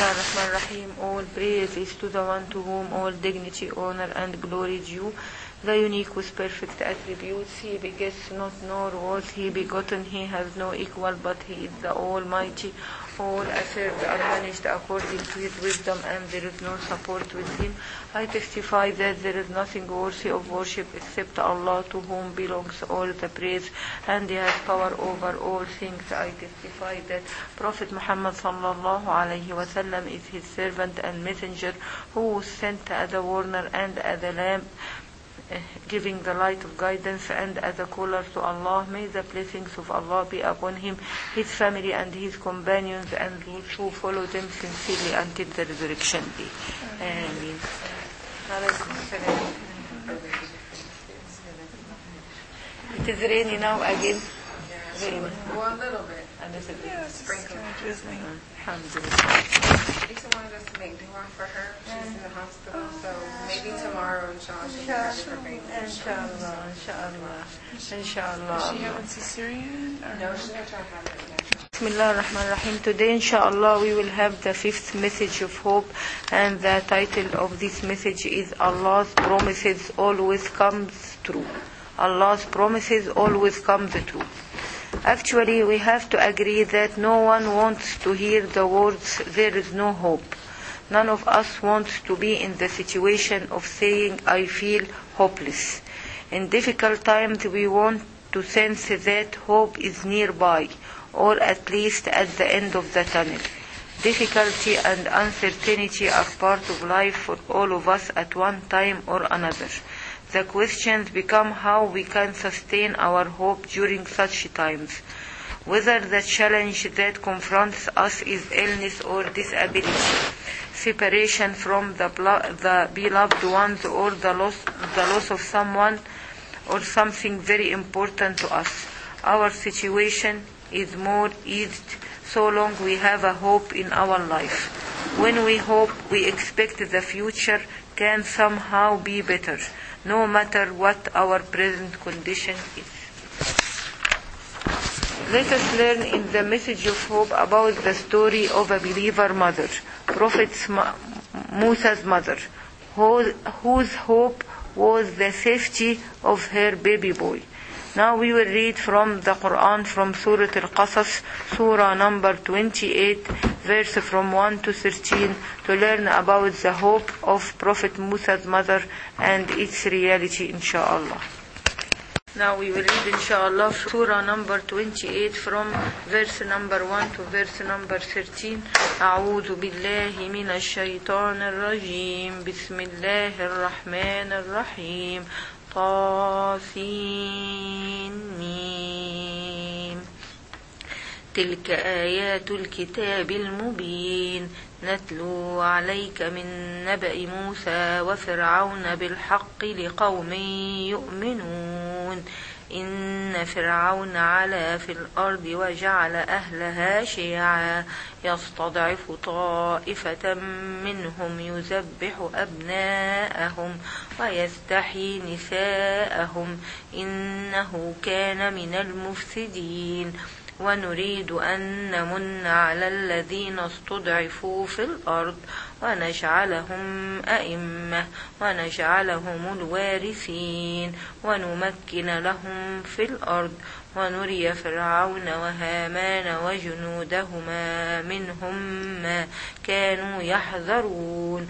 Bismillahirrahmanirrahim. All praise is to the one to whom all dignity, honor and glory due, the unique with perfect attributes. He begets not, nor was he begotten. He has no equal, but he is the Almighty, all asserts unmanaged according to his wisdom, and there is no support with him. I testify that there is nothing worthy of worship except Allah, to whom belongs all the praise, and he has power over all things. I testify that Prophet Muhammad sallallahu alaihi wasallam is his servant and messenger, who was sent as a warner and as a lamp, giving the light of guidance, and as a caller to Allah. May the blessings of Allah be upon him, his family and his companions, and those who follow them sincerely until the resurrection day. Ameen. It is raining now again. Raining. Well, a little bit. And it's a bit sprinkling. Alhamdulillah. Lisa wanted us to make dua for her. She's in the hospital, so maybe tomorrow, inshallah, she'll have her baby. Inshallah. Inshallah. Does she have a cesarean? No, she's going to try to have it natural. Bismillahirrahmanirrahim. Today, inshallah, we will have the fifth message of hope, and the title of this message is Allah's promises always comes true. Allah's promises always come true. Actually, we have to agree that no one wants to hear the words, there is no hope. None of us wants to be in the situation of saying, I feel hopeless. In difficult times, we want to sense that hope is nearby, or at least at the end of the tunnel. Difficulty and uncertainty are part of life for all of us at one time or another. The questions become how we can sustain our hope during such times. Whether the challenge that confronts us is illness or disability, separation from the beloved ones, or the loss of someone or something very important to us. Our situation is more eased so long we have a hope in our life. When we hope, we expect the future can somehow be better, no matter what our present condition is. Let us learn in the message of hope about the story of a believer mother, Prophet Musa's mother, whose hope was the safety of her baby boy. Now we will read from the Quran, from Surah Al-Qasas, Surah number 28, verse from 1 to 13, to learn about the hope of Prophet Musa's mother and its reality, inshallah. Now we will read, inshallah, Surah number 28 from verse number 1 to verse number 13. أعوذ بالله من الشيطان الرجيم. بسم الله الرحمن الرحيم. طاسين. تلك آيات الكتاب المبين نتلو عليك من نبأ موسى وفرعون بالحق لقوم يؤمنون. إن فرعون علا في الأرض وجعل أهلها شيعا يستضعف طائفة منهم يذبح أبناءهم ويستحيي نساءهم إنه كان من المفسدين. ونريد أن نمن على الذين استضعفوا في الأرض ونجعلهم أئمة ونجعلهم الوارثين ونمكن لهم في الأرض ونري فرعون وهامان وجنودهما منهم ما كانوا يحذرون.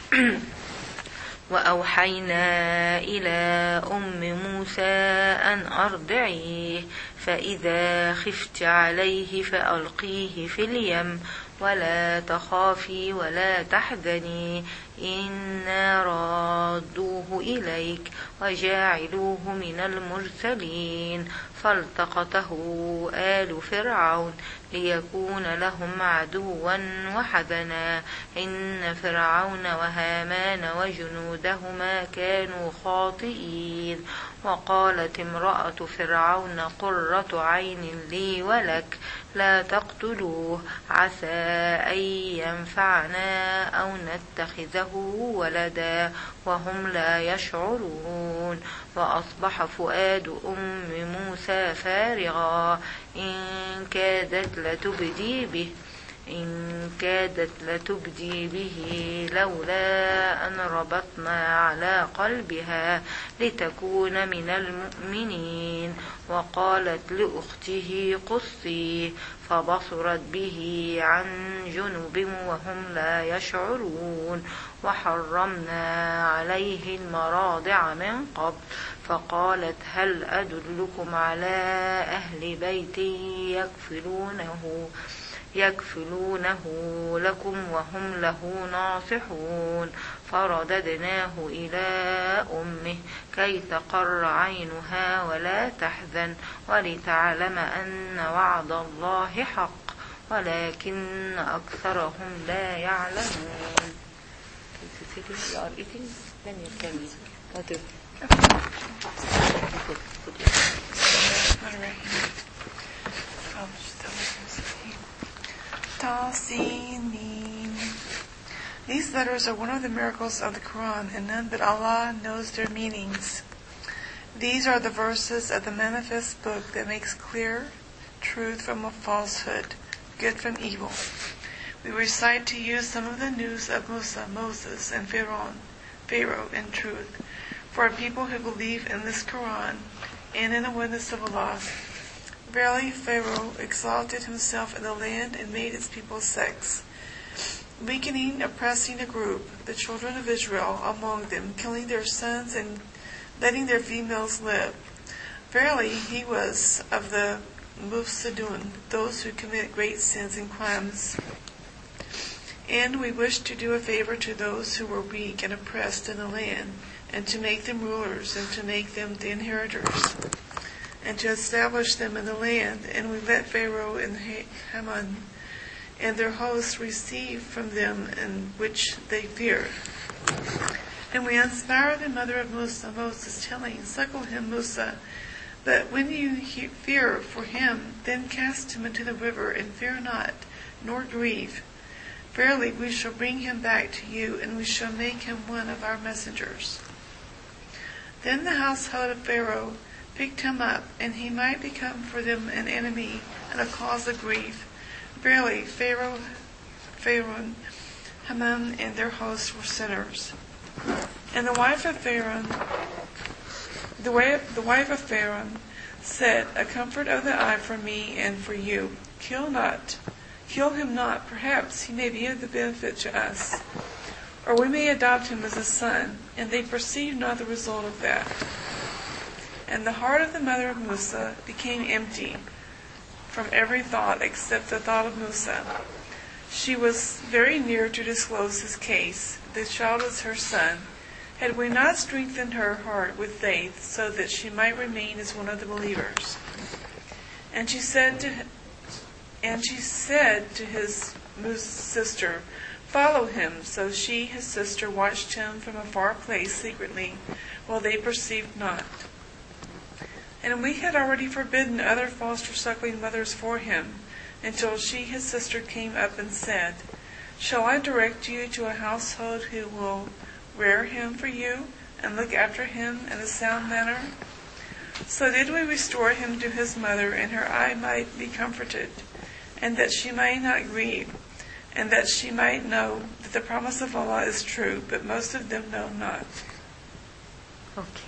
وأوحينا إلى أم موسى أن أرضعيه فإذا خفت عليه فألقيه في اليم ولا تخافي ولا تحزني إنا رادوه إليك وجاعلوه من المرسلين. فالتقطه آل فرعون ليكون لهم عدوا وحزنا إن فرعون وهامان وجنودهما كانوا خاطئين. وقالت امرأة فرعون قرة عين لي ولك لا تقتلوه عسى أن ينفعنا أو نتخذه ولدا وهم لا يشعرون. وأصبح فؤاد أم موسى فارغا إن كادت لتبدي به إن كادت لتبدي به لولا أن ربطنا على قلبها لتكون من المؤمنين وقالت لأخته قصي فبصرت به عن جنب وهم لا يشعرون وحرمنا عليه المراضع من قبل فقالت هل أدلكم على أهل بيت يكفلونه لكم وهم له ناصحون فرددناه إلى أمه كي تقر عينها ولا تحزن ولتعلم أن وعد الله حق ولكن أكثرهم لا يعلمون. These letters are one of the miracles of the Quran, and none but Allah knows their meanings. These are the verses of the manifest book that makes clear truth from a falsehood, good from evil. We recite to you some of the news of Musa, Moses, and Pharaoh in truth, for a people who believe in this Quran and in the witness of Allah. Verily, Pharaoh exalted himself in the land and made its people sects, weakening, oppressing a group, the children of Israel, among them, killing their sons and letting their females live. Verily, he was of the Mufsidun, those who commit great sins and crimes. And we wished to do a favor to those who were weak and oppressed in the land, and to make them rulers, and to make them the inheritors, and to establish them in the land. And we let Pharaoh and Haman and their hosts receive from them in which they feared. And we inspired the mother of Musa, Moses, telling, suckle him, Musa, but when you fear for him, then cast him into the river, and fear not, nor grieve. Verily, we shall bring him back to you, and we shall make him one of our messengers. Then the household of Pharaoh picked him up, and he might become for them an enemy and a cause of grief. Verily, Pharaoh, Haman, and their hosts were sinners. And the wife of Pharaoh said, a comfort of the eye for me and for you. Kill him not, perhaps he may be of the benefit to us, or we may adopt him as a son. And they perceived not the result of that. And the heart of the mother of Musa became empty from every thought except the thought of Musa. She was very near to disclose his case. The child was her son. Had we not strengthened her heart with faith, so that she might remain as one of the believers? And she said to his sister, follow him. So she, his sister, watched him from a far place secretly, while they perceived not. And we had already forbidden other foster suckling mothers for him, until she, his sister, came up and said, shall I direct you to a household who will rear him for you, and look after him in a sound manner? So did we restore him to his mother, and her eye might be comforted, and that she might not grieve, and that she might know that the promise of Allah is true, but most of them know not. Okay.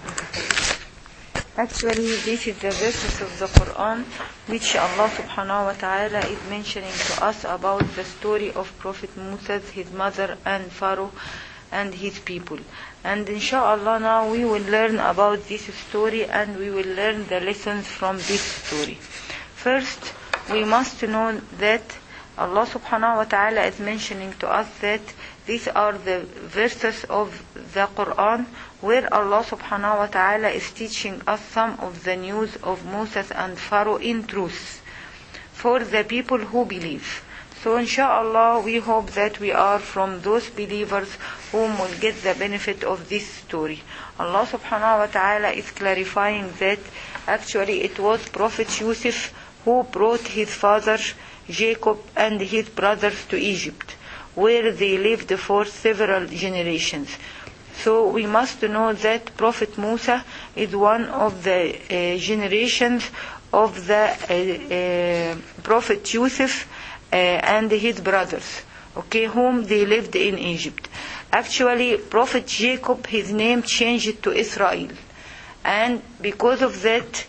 Actually, this is the verses of the Quran which Allah subhanahu wa ta'ala is mentioning to us about the story of Prophet Musa, his mother, and Pharaoh and his people. And inshallah now we will learn about this story, and we will learn the lessons from this story. First, we must know that Allah subhanahu wa ta'ala is mentioning to us that these are the verses of the Quran where Allah subhanahu wa ta'ala is teaching us some of the news of Moses and Pharaoh in truth for the people who believe. So inshallah we hope that we are from those believers whom will get the benefit of this story. Allah subhanahu wa ta'ala is clarifying that actually it was Prophet Yusuf who brought his father Jacob and his brothers to Egypt, where they lived for several generations. So we must know that Prophet Musa is one of the generations of the Prophet Yusuf and his brothers, okay, whom they lived in Egypt. Actually, Prophet Jacob, his name changed to Israel, and because of that,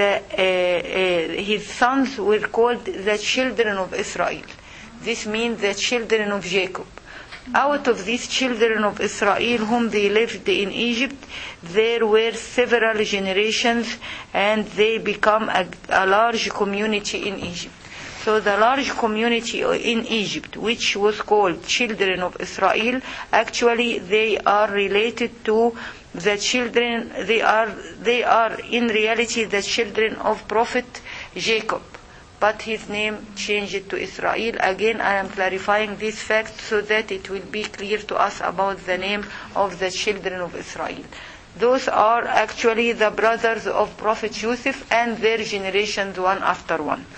his sons were called the children of Israel. This means the children of Jacob. Out of these children of Israel whom they lived in Egypt, there were several generations, and they become a large community in Egypt. So the large community in Egypt, which was called children of Israel, actually they are related to the children, they are in reality the children of Prophet Jacob. But his name changed to Israel. Again, I am clarifying this fact so that it will be clear to us about the name of the children of Israel. Those are actually the brothers of Prophet Yusuf and their generations one after one.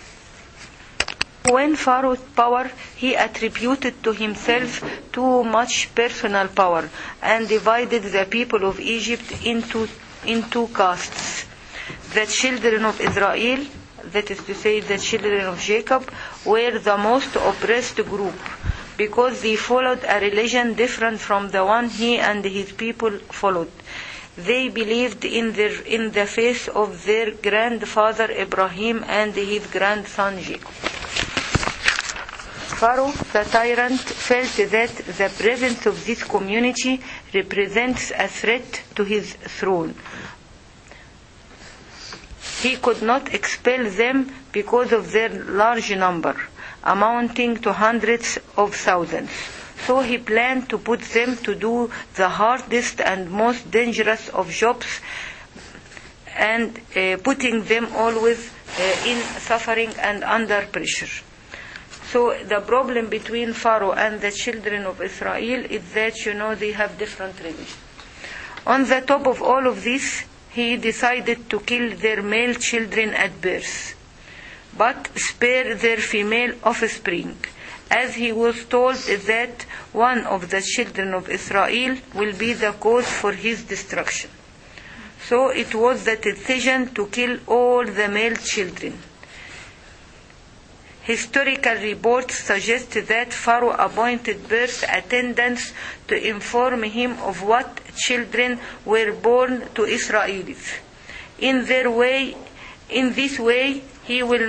When Pharaoh's power, he attributed to himself too much personal power and divided the people of Egypt into castes. The children of Israel, that is to say the children of Jacob, were the most oppressed group because they followed a religion different from the one he and his people followed. They believed in the faith of their grandfather Abraham and his grandson Jacob. Pharaoh, the tyrant, felt that the presence of this community represents a threat to his throne. He could not expel them because of their large number, amounting to hundreds of thousands. So he planned to put them to do the hardest and most dangerous of jobs, and putting them always in suffering and under pressure. So the problem between Pharaoh and the children of Israel is that, they have different religions. On the top of all of this, he decided to kill their male children at birth, but spare their female offspring, as he was told that one of the children of Israel will be the cause for his destruction. So it was the decision to kill all the male children. Historical reports suggest that Pharaoh appointed birth attendants to inform him of what children were born to Israelis. In this way, he will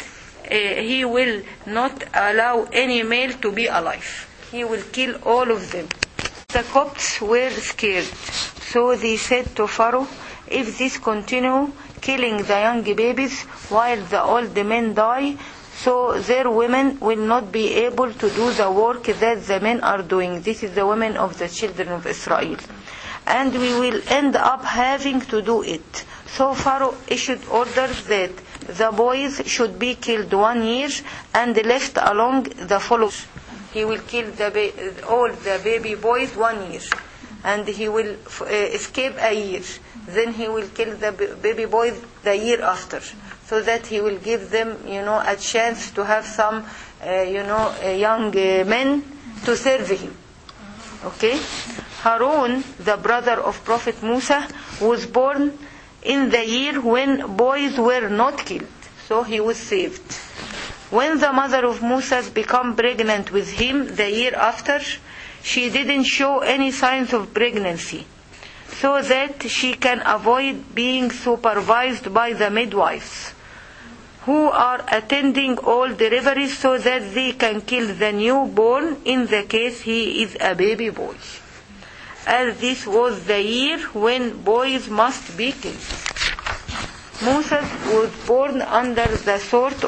not allow any male to be alive. He will kill all of them. The Copts were scared, so they said to Pharaoh, if this continue killing the young babies while the old men die, so their women will not be able to do the work that the men are doing. This is the women of the children of Israel. And we will end up having to do it. So Pharaoh issued orders that the boys should be killed 1 year and left along the followers. He will kill all the baby boys 1 year, and he will escape a year. Then he will kill the baby boys the year after, so that he will give them, a chance to have some, young men to serve him. Okay? Harun, the brother of Prophet Musa, was born in the year when boys were not killed, so he was saved. When the mother of Musa became pregnant with him the year after, she didn't show any signs of pregnancy, so that she can avoid being supervised by the midwives, who are attending all deliveries so that they can kill the newborn in the case he is a baby boy, as this was the year when boys must be killed. Moses was born under that sort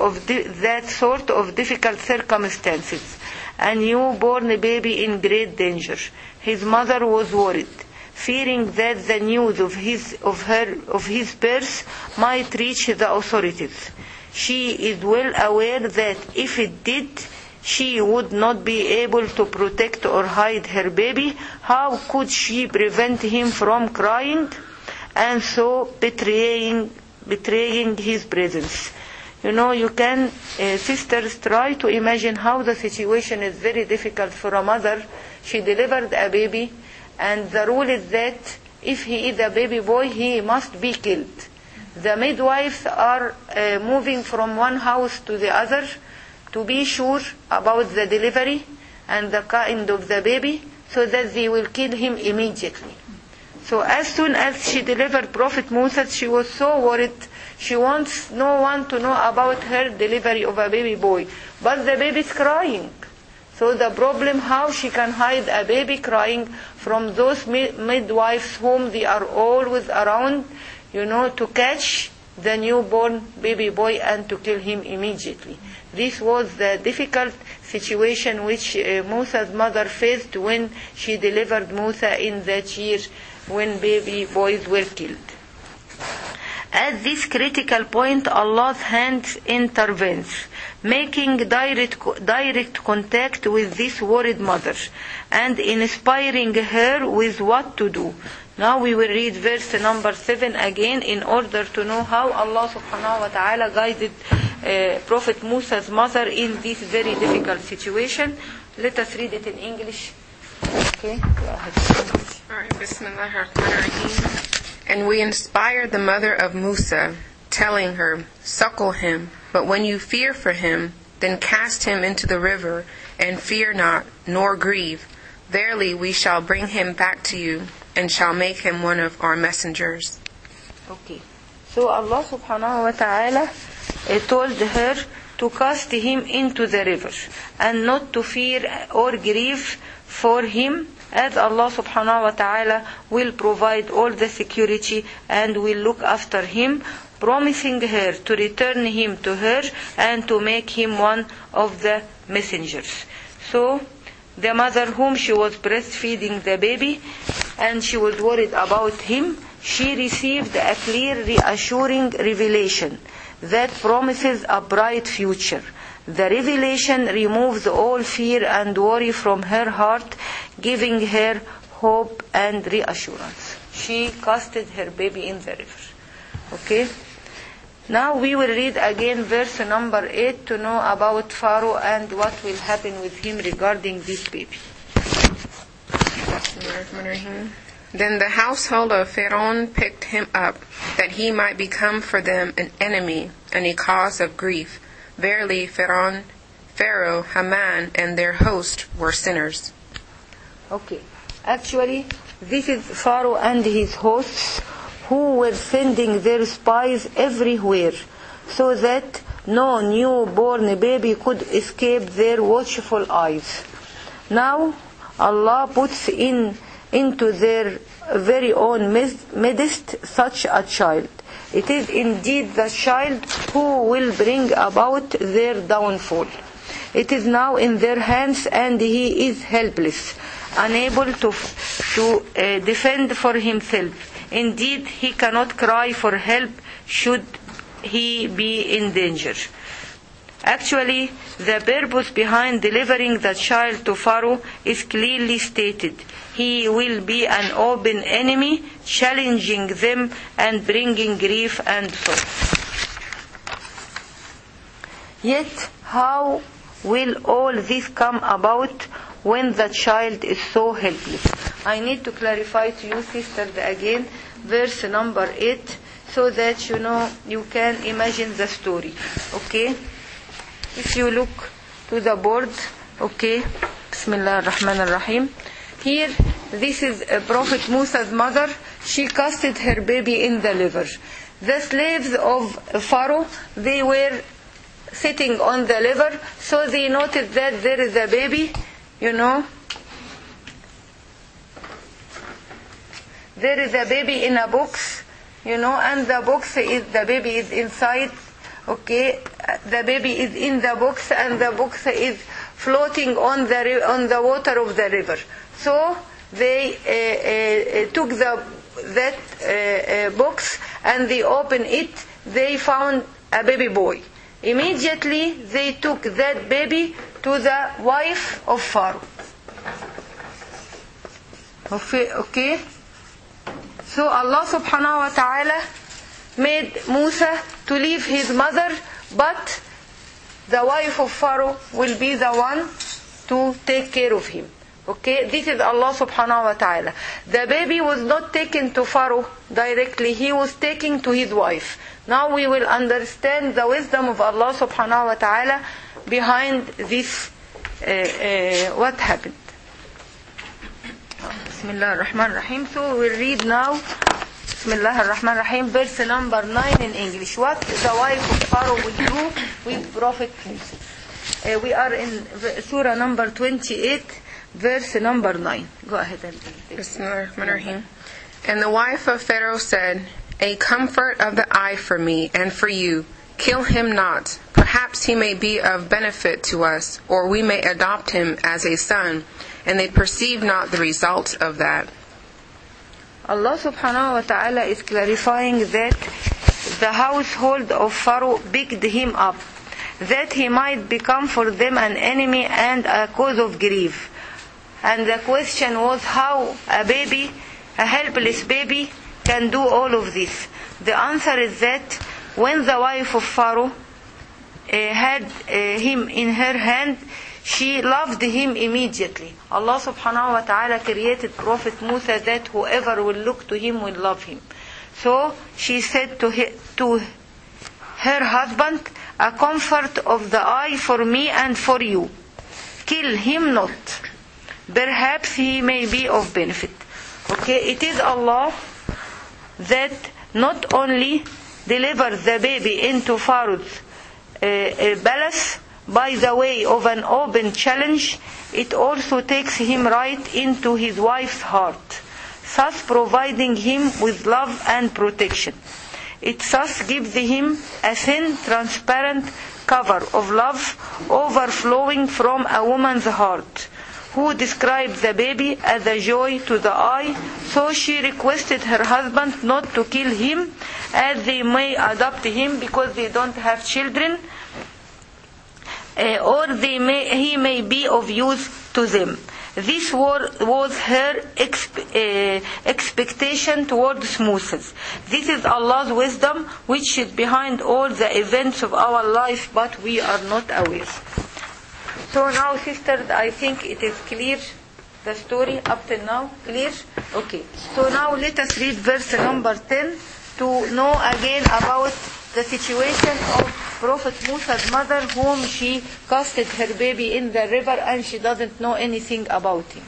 of difficult circumstances, a newborn baby in great danger. His mother was worried, fearing that the news of his birth might reach the authorities. She is well aware that if it did, she would not be able to protect or hide her baby. How could she prevent him from crying and so betraying his presence? You can, sisters, try to imagine how the situation is very difficult for a mother. She delivered a baby, and the rule is that if he is a baby boy, he must be killed. The midwives are moving from one house to the other, to be sure about the delivery and the kind of the baby, so that they will kill him immediately. So as soon as she delivered Prophet Musa, she was so worried. She wants no one to know about her delivery of a baby boy. But the baby is crying. So the problem, how she can hide a baby crying from those midwives whom they are always around, to catch the newborn baby boy and to kill him immediately. This was the difficult situation which Musa's mother faced when she delivered Musa in that year when baby boys were killed. At this critical point, Allah's hand intervenes, making direct contact with this worried mother and inspiring her with what to do. Now we will read verse number 7 again in order to know how Allah subhanahu wa ta'ala guided Prophet Musa's mother in this very difficult situation. Let us read it in English. Okay, go ahead. Alright, Bismillahirrahmanirrahim. And we inspired the mother of Musa, telling her, "Suckle him, but when you fear for him, then cast him into the river, and fear not, nor grieve. Verily we shall bring him back to you, and shall make him one of our messengers." Okay, so Allah subhanahu wa ta'ala told her to cast him into the river, and not to fear or grieve for him, as Allah subhanahu wa ta'ala will provide all the security and will look after him, promising her to return him to her and to make him one of the messengers. So the mother whom she was breastfeeding the baby and she was worried about him, she received a clear, reassuring revelation that promises a bright future. The revelation removes all fear and worry from her heart, giving her hope and reassurance. She casted her baby in the river. Okay? Now we will read again verse number 8 to know about Pharaoh and what will happen with him regarding this baby. Then the household of Pharaoh picked him up, that he might become for them an enemy and a cause of grief. Verily, Pharaoh, Haman, and their host were sinners. Okay. Actually, this is Pharaoh and his hosts who were sending their spies everywhere so that no newborn baby could escape their watchful eyes. Now, Allah puts into their very own midst such a child. It is indeed the child who will bring about their downfall. It is now in their hands and he is helpless, unable to defend for himself. Indeed, he cannot cry for help should he be in danger. Actually, the purpose behind delivering the child to Pharaoh is clearly stated. He will be an open enemy, challenging them and bringing grief and sorrow. Yet, how will all this come about when the child is so helpless? I need to clarify to you, sisters, again, verse number 8, so that you can imagine the story. Okay? If you look to the board, okay, Bismillah ar-Rahman ar-Rahim. Here, this is Prophet Musa's mother. She casted her baby in the river. The slaves of Pharaoh, they were sitting on the river, so they noticed that there is a baby, there is a baby in a box, and the baby is inside. Okay, the baby is in the box and the box is floating on the water of the river. So they took that box and they opened it. They found a baby boy. Immediately they took that baby to the wife of Pharaoh. Okay. So Allah subhanahu wa ta'ala made Musa to leave his mother, but the wife of Pharaoh will be the one to take care of him. Okay, this is Allah subhanahu wa ta'ala. The baby was not taken to Pharaoh directly, he was taken to his wife. Now we will understand the wisdom of Allah subhanahu wa ta'ala behind this, what happened. Bismillah ar-Rahman ar-Rahim. So we'll read now Bismillah ar-Rahman ar-Rahim, verse number 9 in English. What the wife of Pharaoh will do with Prophet Musa. We are in Surah number 28, verse number 9. Go ahead and read. Bismillah ar-Rahman ar-Rahim. And the wife of Pharaoh said, "A comfort of the eye for me and for you. Kill him not. Perhaps he may be of benefit to us, or we may adopt him as a son." And they perceive not the result of that. Allah subhanahu wa ta'ala is clarifying that the household of Pharaoh picked him up, that he might become for them an enemy and a cause of grief. And the question was how a baby, a helpless baby, can do all of this. The answer is that when the wife of Pharaoh had him in her hand, she loved him immediately. Allah subhanahu wa ta'ala created Prophet Musa that whoever will look to him will love him. So she said to her husband, "A comfort of the eye for me and for you. Kill him not. Perhaps he may be of benefit." Okay, it is Allah that not only delivers the baby into Pharaoh's palace by the way of an open challenge, it also takes him right into his wife's heart, thus providing him with love and protection. It thus gives him a thin, transparent cover of love overflowing from a woman's heart, who described the baby as a joy to the eye. So she requested her husband not to kill him, as they may adopt him because they don't have children, or he may be of use to them. This was her expectation towards Moses. This is Allah's wisdom which is behind all the events of our life, but we are not aware. So now, sisters, I think it is clear, the story up till now. Clear? Okay. So now let us read verse number 10 to know again about the situation of Prophet Musa's mother, whom she casted her baby in the river and she doesn't know anything about him.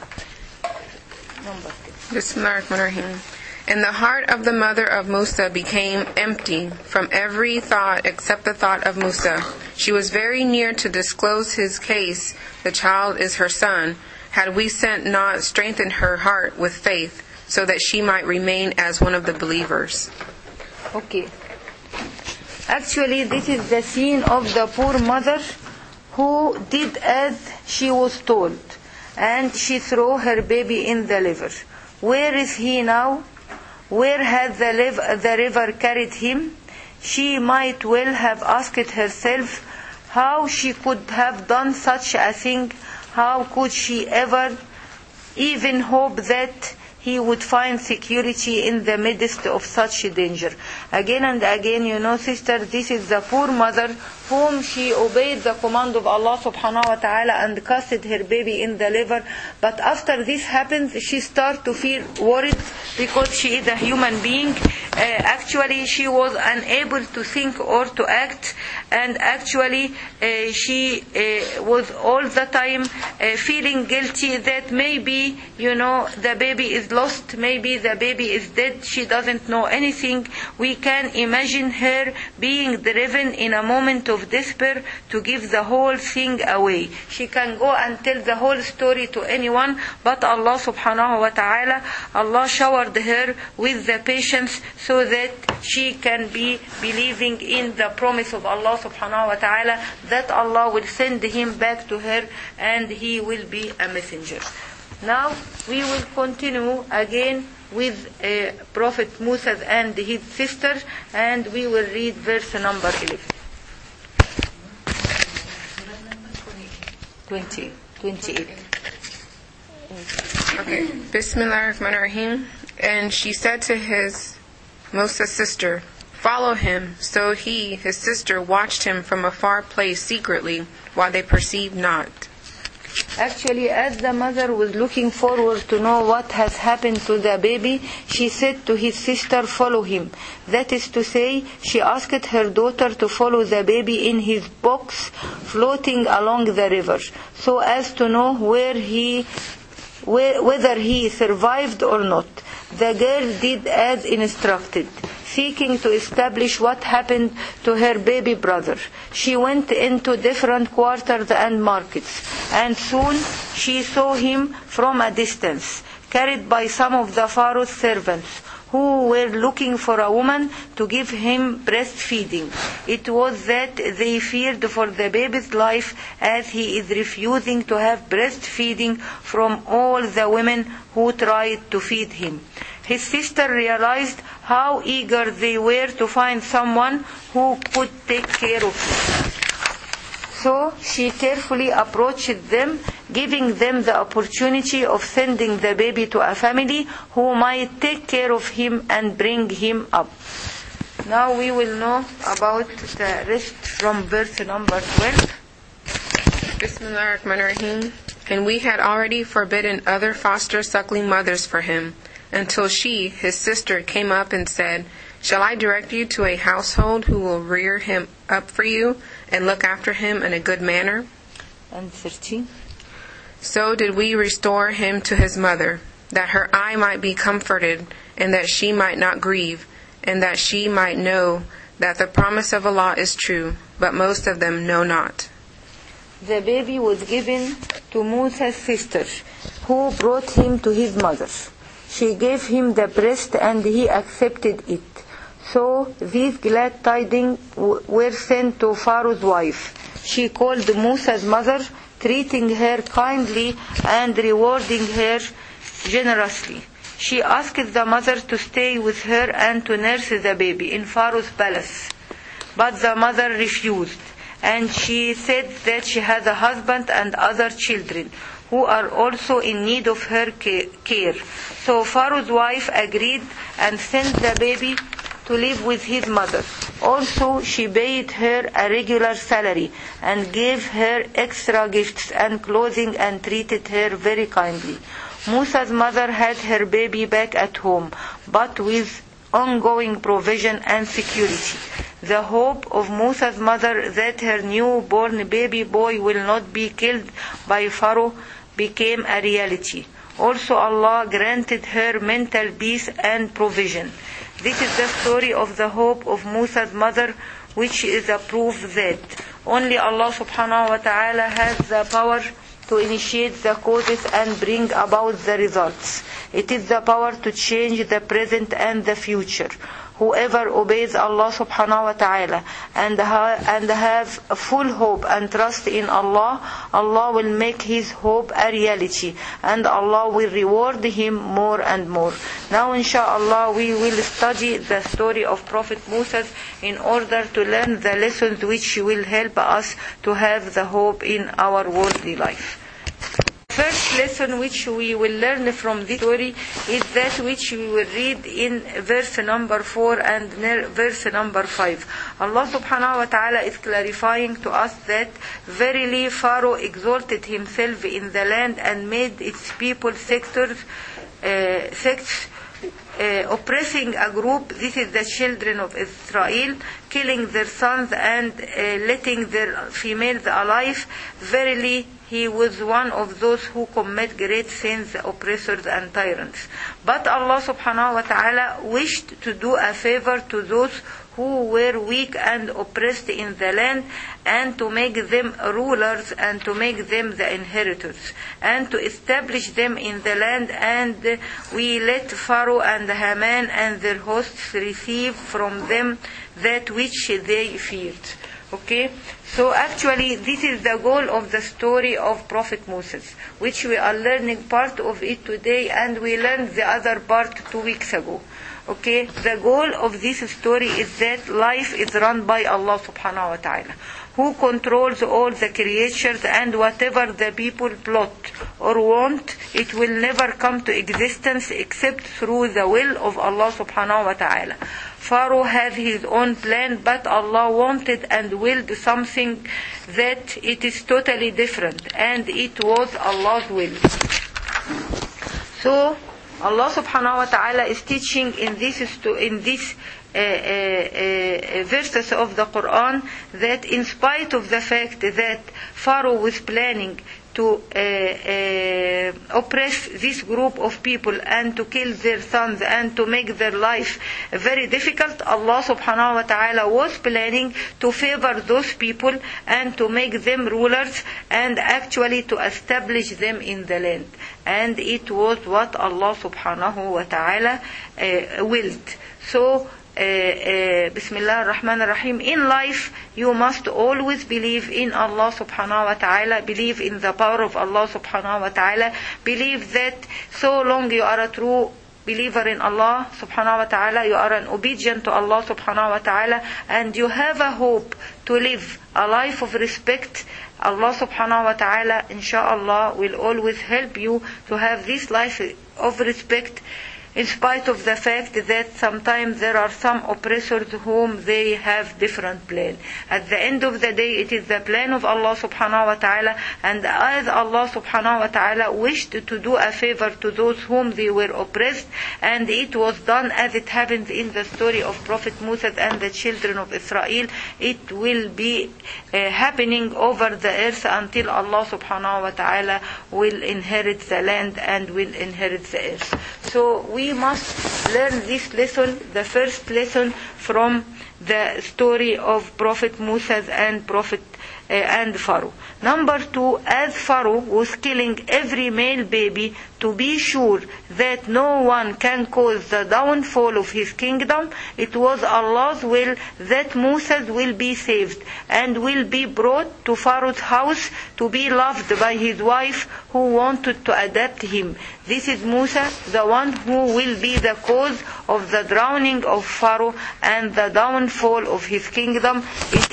Number 10. Bismillah ar-Rahman ar-Rahim. And the heart of the mother of Musa became empty from every thought except the thought of Musa. She was very near to disclose his case. The child is her son. Had we sent not strengthened her heart with faith, so that she might remain as one of the believers. Okay. Actually, this is the scene of the poor mother who did as she was told, and she threw her baby in the river. Where is he now? Where had the river carried him? She might well have asked herself how she could have done such a thing. How could she ever even hope that he would find security in the midst of such danger? Again and again, sister, this is the poor mother whom she obeyed the command of Allah subhanahu wa ta'ala and casted her baby in the river. But after this happens, she starts to feel worried because she is a human being. Actually, she was unable to think or to act, and actually she was all the time feeling guilty that maybe, the baby is lost, maybe the baby is dead, she doesn't know anything. We can imagine her being driven in a moment of despair to give the whole thing away. She can go and tell the whole story to anyone, but Allah subhanahu wa ta'ala, Allah showered her with the patience so that she can be believing in the promise of Allah subhanahu wa ta'ala that Allah will send him back to her and he will be a messenger. Now we will continue again with Prophet Musa and his sister, and we will read verse number 11. 28. Okay. Bismillah ar-Rahman ar-Rahim. And she said to Musa's sister, "Follow him." So he, his sister, watched him from a far place secretly, while they perceived not. Actually, as the mother was looking forward to know what has happened to the baby, she said to his sister, "Follow him." That is to say, she asked her daughter to follow the baby in his box floating along the river, so as to know whether he survived or not. The girl did as instructed, seeking to establish what happened to her baby brother. She went into different quarters and markets, and soon she saw him from a distance, carried by some of the Pharaoh's servants, who were looking for a woman to give him breastfeeding. It was that they feared for the baby's life, as he is refusing to have breastfeeding from all the women who tried to feed him. His sister realized how eager they were to find someone who could take care of him. So she carefully approached them, giving them the opportunity of sending the baby to a family who might take care of him and bring him up. Now we will know about the rest from verse number 12. Bismillah ar-Rahman ar-Rahim. And we had already forbidden other foster suckling mothers for him, until she, his sister, came up and said, "Shall I direct you to a household who will rear him up for you and look after him in a good manner?" And 13. So did we restore him to his mother, that her eye might be comforted, and that she might not grieve, and that she might know that the promise of Allah is true, but most of them know not. The baby was given to Musa's sister, who brought him to his mother. She gave him the breast and he accepted it. So these glad tidings were sent to Pharaoh's wife. She called Musa's mother, treating her kindly and rewarding her generously. She asked the mother to stay with her and to nurse the baby in Pharaoh's palace. But the mother refused, and she said that she had a husband and other children who are also in need of her care. So Pharaoh's wife agreed and sent the baby to live with his mother. Also, she paid her a regular salary and gave her extra gifts and clothing and treated her very kindly. Musa's mother had her baby back at home, but with ongoing provision and security. The hope of Musa's mother that her newborn baby boy will not be killed by Pharaoh became a reality. Also, Allah granted her mental peace and provision. This is the story of the hope of Musa's mother, which is a proof that only Allah subhanahu wa ta'ala has the power to initiate the causes and bring about the results. It is the power to change the present and the future. Whoever obeys Allah subhanahu wa ta'ala and have full hope and trust in Allah, Allah will make his hope a reality, and Allah will reward him more and more. Now inshallah we will study the story of Prophet Musa in order to learn the lessons which will help us to have the hope in our worldly life. First lesson which we will learn from this story is that which we will read in verse number 4 and verse number 5. Allah subhanahu wa ta'ala is clarifying to us that verily Pharaoh exalted himself in the land and made its people sects, oppressing a group, this is the children of Israel, killing their sons and letting their females alive. Verily he was one of those who commit great sins, oppressors and tyrants. But Allah subhanahu wa ta'ala wished to do a favor to those who were weak and oppressed in the land, and to make them rulers and to make them the inheritors and to establish them in the land. And we let Pharaoh and Haman and their hosts receive from them that which they feared. Okay, so actually this is the goal of the story of Prophet Moses, which we are learning part of it today, and we learned the other part 2 weeks ago. Okay, the goal of this story is that life is run by Allah subhanahu wa ta'ala, who controls all the creatures, and whatever the people plot or want, it will never come to existence except through the will of Allah subhanahu wa ta'ala. Pharaoh had his own plan, but Allah wanted and willed something that it is totally different, and it was Allah's will. So Allah subhanahu wa ta'ala is teaching in this verses of the Quran that in spite of the fact that Pharaoh was planning to oppress this group of people and to kill their sons and to make their life very difficult, Allah subhanahu wa ta'ala was planning to favor those people and to make them rulers and actually to establish them in the land. And it was what Allah subhanahu wa ta'ala willed. So Bismillah ar-Rahman ar-Rahim. In life, you must always believe in Allah subhanahu wa ta'ala, believe in the power of Allah subhanahu wa ta'ala, believe that so long you are a true believer in Allah subhanahu wa ta'ala, you are an obedient to Allah subhanahu wa ta'ala, and you have a hope to live a life of respect, Allah subhanahu wa ta'ala inshallah will always help you to have this life of respect, in spite of the fact that sometimes there are some oppressors whom they have different plan. At the end of the day, it is the plan of Allah subhanahu wa ta'ala, and as Allah subhanahu wa ta'ala wished to do a favor to those whom they were oppressed, and it was done as it happens in the story of Prophet Musa and the children of Israel, it will be happening over the earth until Allah subhanahu wa ta'ala will inherit the land and will inherit the earth. So we must learn this lesson, the first lesson from the story of Prophet Musa and and Pharaoh. Number 2, as Pharaoh was killing every male baby to be sure that no one can cause the downfall of his kingdom, it was Allah's will that Musa will be saved and will be brought to Pharaoh's house to be loved by his wife who wanted to adopt him. This is Musa, the one who will be the cause of the drowning of Pharaoh and the downfall of his kingdom.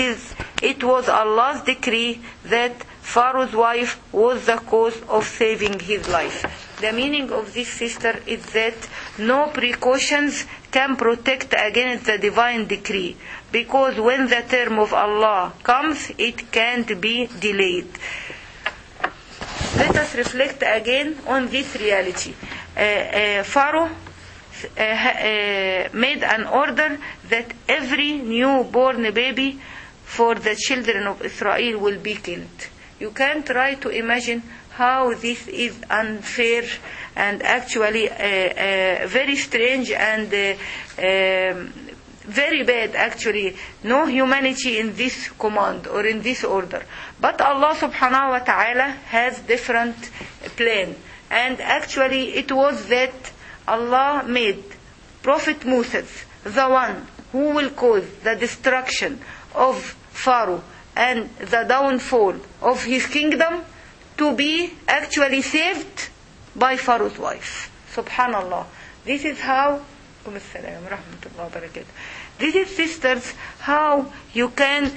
It was Allah's decree that Pharaoh's wife was the cause of saving his life. The meaning of this, sister, is that no precautions can protect against the divine decree, because when the term of Allah comes, it can't be delayed. Let us reflect again on this reality. Pharaoh made an order that every newborn baby for the children of Israel will be killed. You can try to imagine how this is unfair and actually very strange and very bad actually. No humanity in this command or in this order. But Allah subhanahu wa ta'ala has different plan. And actually it was that Allah made Prophet Musa the one who will cause the destruction of Pharaoh and the downfall of his kingdom to be actually saved by Pharaoh's wife. Subhanallah. This is how, this is, sisters, how you can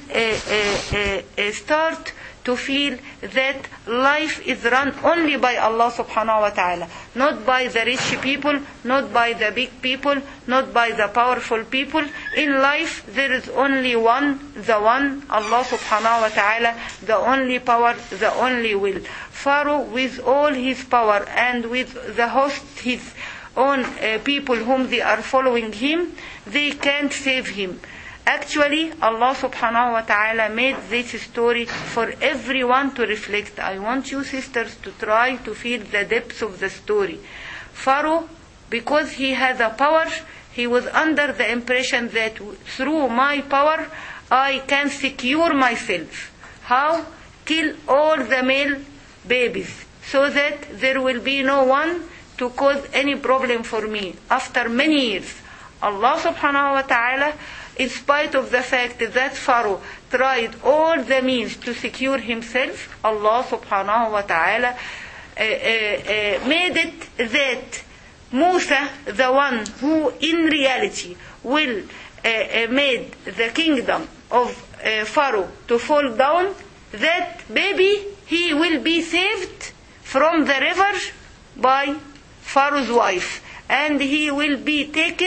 start to feel that life is run only by Allah subhanahu wa ta'ala, not by the rich people, not by the big people, not by the powerful people. In life there is only one, the one, Allah subhanahu wa ta'ala, the only power, the only will. Pharaoh, with all his power and with the host, his own people whom they are following him, they can't save him. Actually, Allah subhanahu wa ta'ala made this story for everyone to reflect. I want you, sisters, to try to feel the depths of the story. Pharaoh, because he has a power, he was under the impression that through my power, I can secure myself. How? Kill all the male babies, so that there will be no one to cause any problem for me. After many years, Allah subhanahu wa ta'ala, in spite of the fact that Pharaoh tried all the means to secure himself, Allah subhanahu wa ta'ala made it that Musa, the one who in reality will made the kingdom of Pharaoh to fall down, that baby, he will be saved from the river by Pharaoh's wife, and he will be taken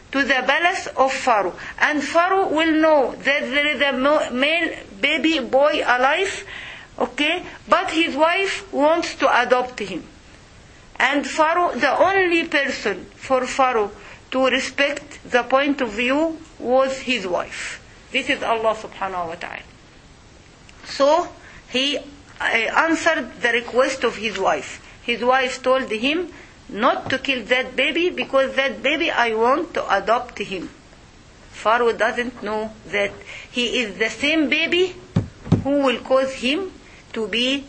to the palace of Pharaoh. And Pharaoh will know that there is a male baby boy alive, okay, but his wife wants to adopt him. And Pharaoh, the only person for Pharaoh to respect the point of view was his wife. This is Allah subhanahu wa ta'ala. So he answered the request of his wife. His wife told him not to kill that baby because that baby I want to adopt him. Pharaoh doesn't know that he is the same baby who will cause him to be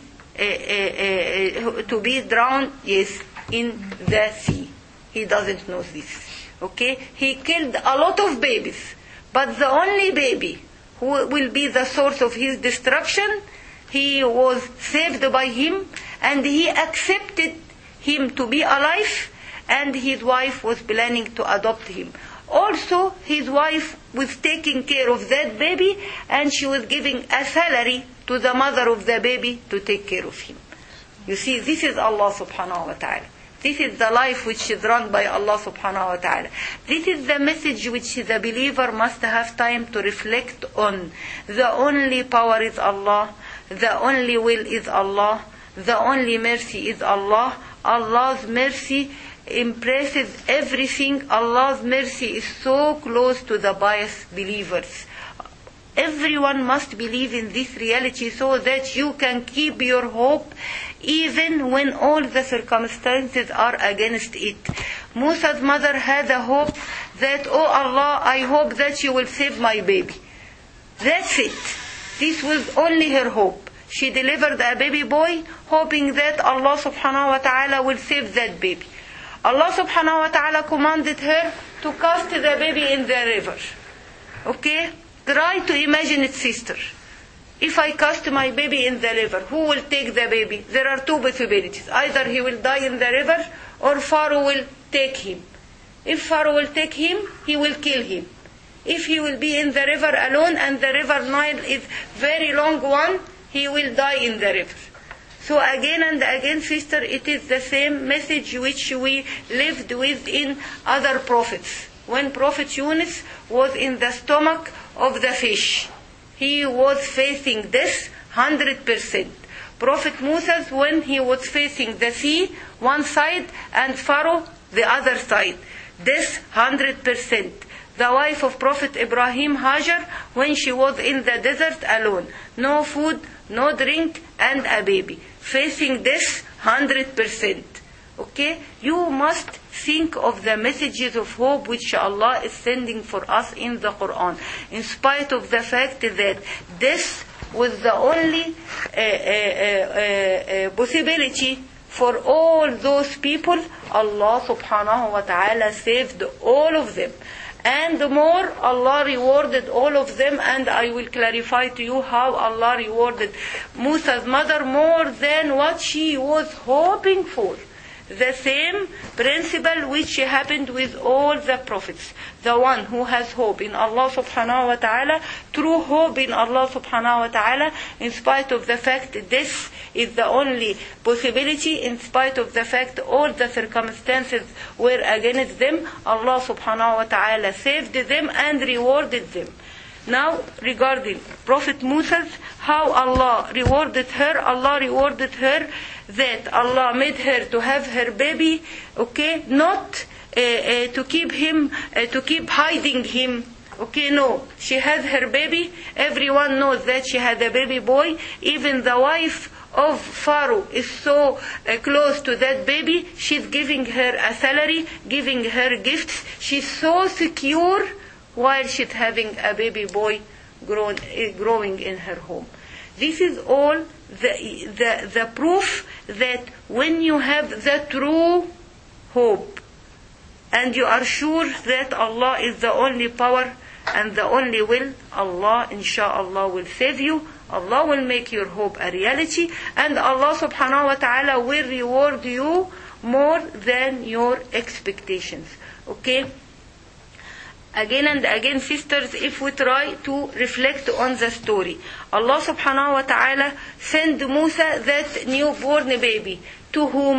drowned, yes, in the sea. He doesn't know this. Okay? He killed a lot of babies, but the only baby who will be the source of his destruction, he was saved by him, and he accepted him to be alive, and his wife was planning to adopt him. Also, his wife was taking care of that baby, and she was giving a salary to the mother of the baby to take care of him. You see, this is Allah subhanahu wa ta'ala. This is the life which is run by Allah subhanahu wa ta'ala. This is the message which the believer must have time to reflect on. The only power is Allah. The only will is Allah. The only mercy is Allah. Allah's mercy impresses everything. Allah's mercy is so close to the pious believers. Everyone must believe in this reality so that you can keep your hope even when all the circumstances are against it. Musa's mother had a hope that, oh Allah, I hope that you will save my baby. That's it. This was only her hope. She delivered a baby boy hoping that Allah subhanahu wa ta'ala will save that baby. Allah subhanahu wa ta'ala commanded her to cast the baby in the river. Okay? Try to imagine it, sister. If I cast my baby in the river, who will take the baby? There are two possibilities. Either he will die in the river or Pharaoh will take him. If Pharaoh will take him, he will kill him. If he will be in the river alone and the river Nile is very long one, he will die in the river. So again and again, sister, it is the same message which we lived with in other prophets. When Prophet Yunus was in the stomach of the fish, he was facing this 100%. Prophet Musa, when he was facing the sea, one side, and Pharaoh, the other side. This 100%. The wife of Prophet Ibrahim, Hajar, when she was in the desert alone. No food, no drink, and a baby. Facing this 100%. Okay? You must think of the messages of hope which Allah is sending for us in the Quran. In spite of the fact that this was the only possibility for all those people, Allah subhanahu wa ta'ala saved all of them. And more, Allah rewarded all of them, and I will clarify to you how Allah rewarded Musa's mother more than what she was hoping for. The same principle which happened with all the prophets. The one who has hope in Allah subhanahu wa ta'ala, true hope in Allah subhanahu wa ta'ala, in spite of the fact this is the only possibility, in spite of the fact all the circumstances were against them, Allah subhanahu wa ta'ala saved them and rewarded them. Now, regarding Prophet Musa, how Allah rewarded her that Allah made her to have her baby, okay, not to keep him, to keep hiding him. Okay, no. She has her baby. Everyone knows that she had a baby boy. Even the wife of Pharaoh is so close to that baby. She's giving her a salary, giving her gifts. She's so secure while she's having a baby boy growing in her home. This is all the proof that when you have the true hope and you are sure that Allah is the only power and the only will, Allah insha'Allah will save you. Allah will make your hope a reality, and Allah subhanahu wa ta'ala will reward you more than your expectations. Okay? Again and again, sisters, if we try to reflect on the story, Allah subhanahu wa ta'ala sent Musa that newborn baby. To whom?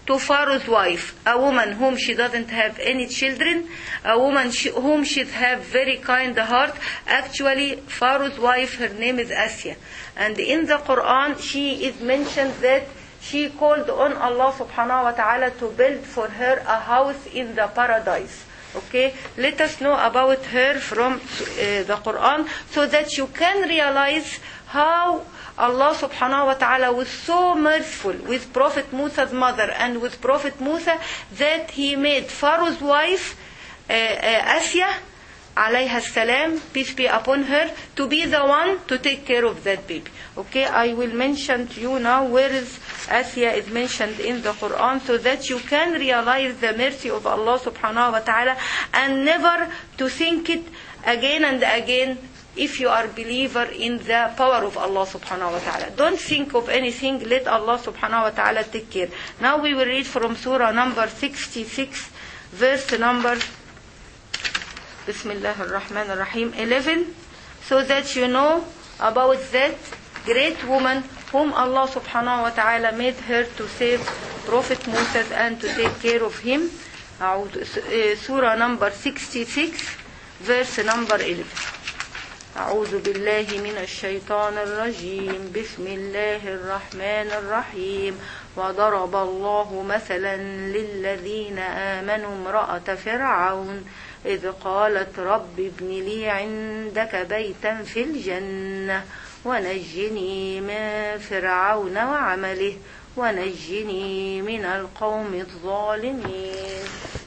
to Pharaoh's wife, a woman whom she doesn't have any children, a woman whom she have very kind heart. Actually, Pharaoh's wife, her name is Asya. And in the Quran, she is mentioned that she called on Allah subhanahu wa ta'ala to build for her a house in the paradise. Okay, let us know about her from the Quran so that you can realize how Allah subhanahu wa ta'ala was so merciful with Prophet Musa's mother and with Prophet Musa that he made Pharaoh's wife, Asya, alayha salam, peace be upon her, to be the one to take care of that baby. Okay, I will mention to you now where is Asya is mentioned in the Quran so that you can realize the mercy of Allah subhanahu wa ta'ala and never to think it again and again if you are believer in the power of Allah subhanahu wa ta'ala. Don't think of anything, let Allah subhanahu wa ta'ala take care. Now we will read from surah number 66, verse number Bismillah ar-Rahman ar-Rahim 11, so that you know about that great woman whom Allah subhanahu wa ta'ala made her to save Prophet Musa and to take care of him. Surah number 66, verse number 11. أعوذ بالله من الشيطان الرجيم بسم الله الرحمن الرحيم وضرب الله مثلا للذين آمنوا امرأة فرعون إذ قالت رب ابن لي عندك بيتا في الجنة ونجني من فرعون وعمله ونجني من القوم الظالمين.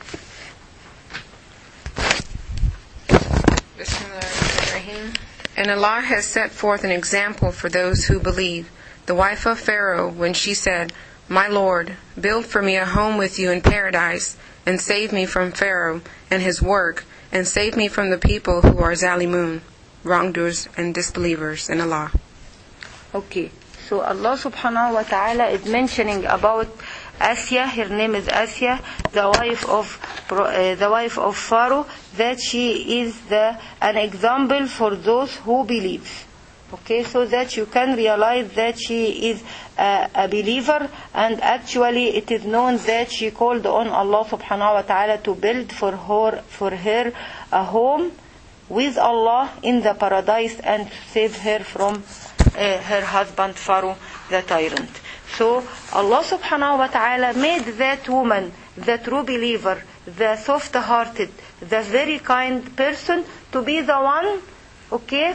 And Allah has set forth an example for those who believe. The wife of Pharaoh, when she said, "My Lord, build for me a home with you in paradise, and save me from Pharaoh and his work, and save me from the people who are Zalimun, wrongdoers and disbelievers in Allah." Okay, so Allah subhanahu wa ta'ala is mentioning about Asya, her name is Asya, the wife of Pharaoh, that she is an example for those who believe. Okay, so that you can realize that she is a believer, and actually it is known that she called on Allah subhanahu wa ta'ala to build for her a home with Allah in the paradise and to save her from her husband Pharaoh the tyrant. So Allah subhanahu wa ta'ala made that woman, the true believer, the soft-hearted, the very kind person to be the one, okay,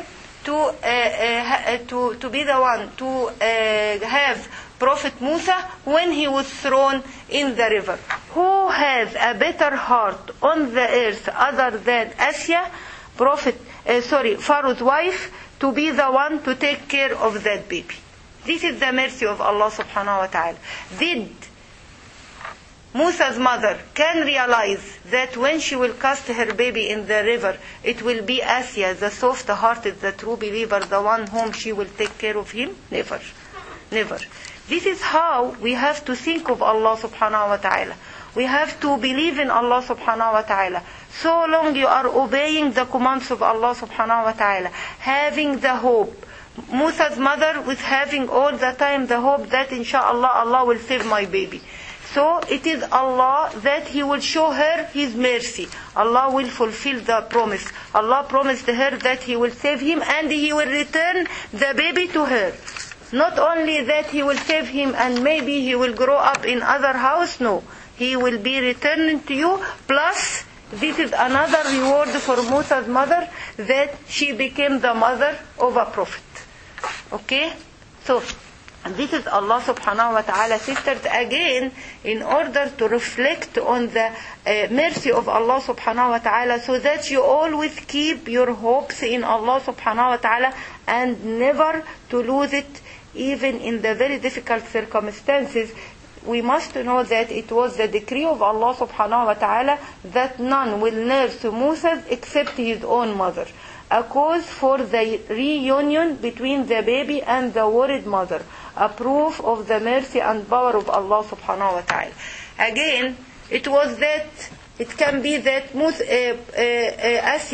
to be the one to have Prophet Musa when he was thrown in the river. Who has a better heart on the earth other than Asya, Pharaoh's wife, to be the one to take care of that baby? This is the mercy of Allah subhanahu wa ta'ala. Did Musa's mother can realize that when she will cast her baby in the river, it will be Asya, the soft-hearted, the true believer, the one whom she will take care of him? Never. Never. This is how we have to think of Allah subhanahu wa ta'ala. We have to believe in Allah subhanahu wa ta'ala. So long you are obeying the commands of Allah subhanahu wa ta'ala, having the hope. Musa's mother was having all the time the hope that inshallah Allah will save my baby. So it is Allah that He will show her His mercy. Allah will fulfill the promise. Allah promised her that He will save him and He will return the baby to her. Not only that He will save him and maybe he will grow up in other house, no. He will be returning to you, plus this is another reward for Musa's mother, that she became the mother of a prophet. Okay? So this is Allah subhanahu wa ta'ala, sisters, again, in order to reflect on the mercy of Allah subhanahu wa ta'ala, so that you always keep your hopes in Allah subhanahu wa ta'ala and never to lose it, even in the very difficult circumstances. We must know that it was the decree of Allah subhanahu wa ta'ala that none will nurse Musa except his own mother. A cause for the reunion between the baby and the worried mother. A proof of the mercy and power of Allah subhanahu wa ta'ala. Again, it can be that Asya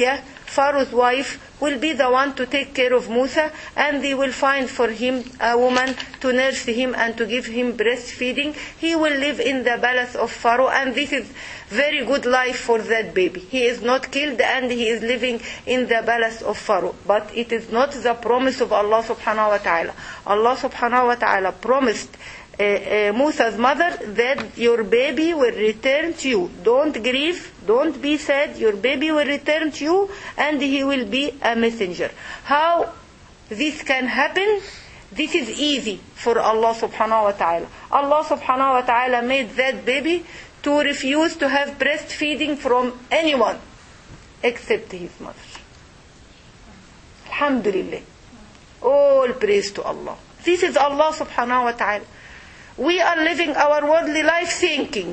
Pharaoh's wife will be the one to take care of Musa, and they will find for him a woman to nurse him and to give him breastfeeding. He will live in the palace of Pharaoh, and this is very good life for that baby. He is not killed and he is living in the palace of Pharaoh. But it is not the promise of Allah subhanahu wa ta'ala. Allah subhanahu wa ta'ala promised Musa's mother that your baby will return to you. Don't grieve, don't be sad, your baby will return to you and he will be a messenger. How this can happen? This is easy for Allah subhanahu wa ta'ala. Allah subhanahu wa ta'ala made that baby to refuse to have breastfeeding from anyone except his mother. Alhamdulillah. All praise to Allah. This is Allah subhanahu wa ta'ala. We are living our worldly life thinking,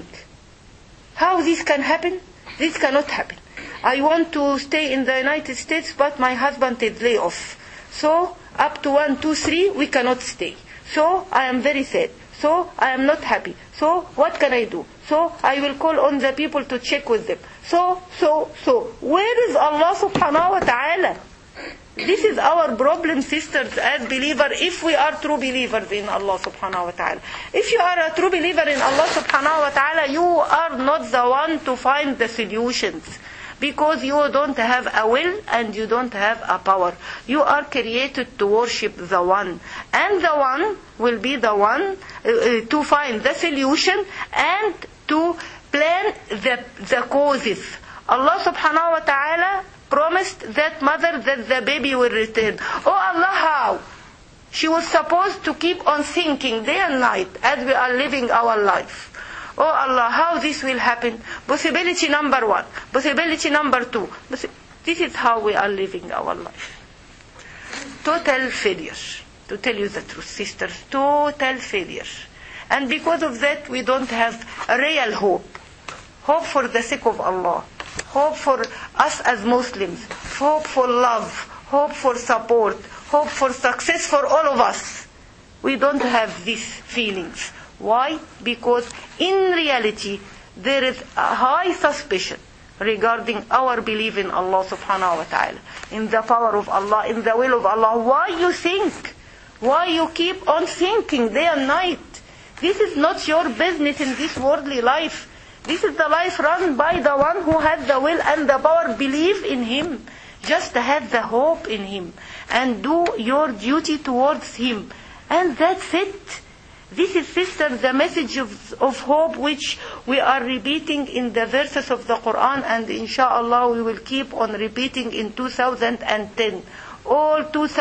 how this can happen? This cannot happen. I want to stay in the United States, but my husband is laid off. So, up to 1, 2, 3, we cannot stay. So, I am very sad. So, I am not happy. So, what can I do? So, I will call on the people to check with them. So. Where is Allah subhanahu wa ta'ala? This is our problem, sisters, as believers, if we are true believers in Allah subhanahu wa ta'ala. If you are a true believer in Allah subhanahu wa ta'ala, you are not the one to find the solutions. Because you don't have a will and you don't have a power. You are created to worship the one. And the one will be the one to find the solution and to plan the causes. Allah subhanahu wa ta'ala promised that mother that the baby will return. Oh Allah, how? She was supposed to keep on thinking day and night as we are living our life. Oh Allah, how this will happen? Possibility number 1. Possibility number 2. This is how we are living our life. Total failure. To tell you the truth, sisters. Total failure. And because of that, we don't have a real hope. Hope for the sake of Allah. Hope for us as Muslims. Hope for love. Hope for support. Hope for success for all of us. We don't have these feelings. Why? Because in reality, there is a high suspicion regarding our belief in Allah subhanahu wa ta'ala, in the power of Allah, in the will of Allah. Why you think? Why you keep on thinking day and night? This is not your business in this worldly life. This is the life run by the one who has the will and the power. Believe in Him. Just have the hope in Him. And do your duty towards Him. And that's it. This is, sister, the message of hope which we are repeating in the verses of the Quran, and inshallah we will keep on repeating in 2010. All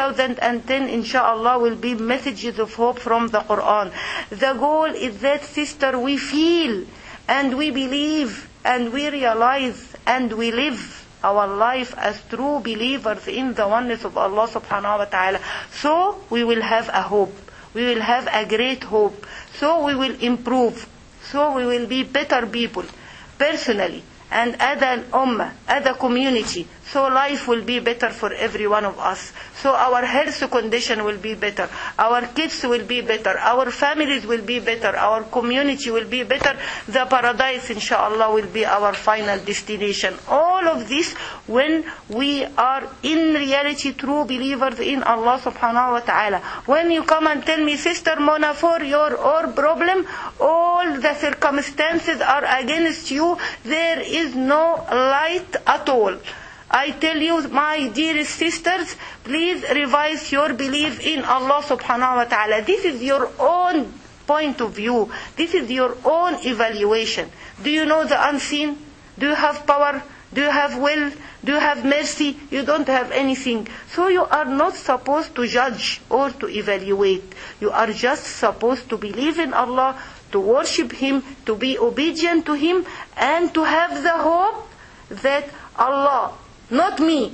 2010 inshallah will be messages of hope from the Quran. The goal is that, sister, we feel and we believe and we realize and we live our life as true believers in the oneness of Allah subhanahu wa ta'ala. So we will have a hope. We will have a great hope. So we will improve. So we will be better people, personally, and as an ummah, as a community. So life will be better for every one of us. So our health condition will be better. Our kids will be better. Our families will be better. Our community will be better. The paradise, inshallah, will be our final destination. All of this when we are in reality true believers in Allah subhanahu wa ta'ala. When you come and tell me, Sister Mona, for your or problem, all the circumstances are against you, there is no light at all. I tell you, my dearest sisters, please revise your belief in Allah subhanahu wa ta'ala. This is your own point of view. This is your own evaluation. Do you know the unseen? Do you have power? Do you have will? Do you have mercy? You don't have anything. So you are not supposed to judge or to evaluate. You are just supposed to believe in Allah, to worship Him, to be obedient to Him, and to have the hope that Allah, not me,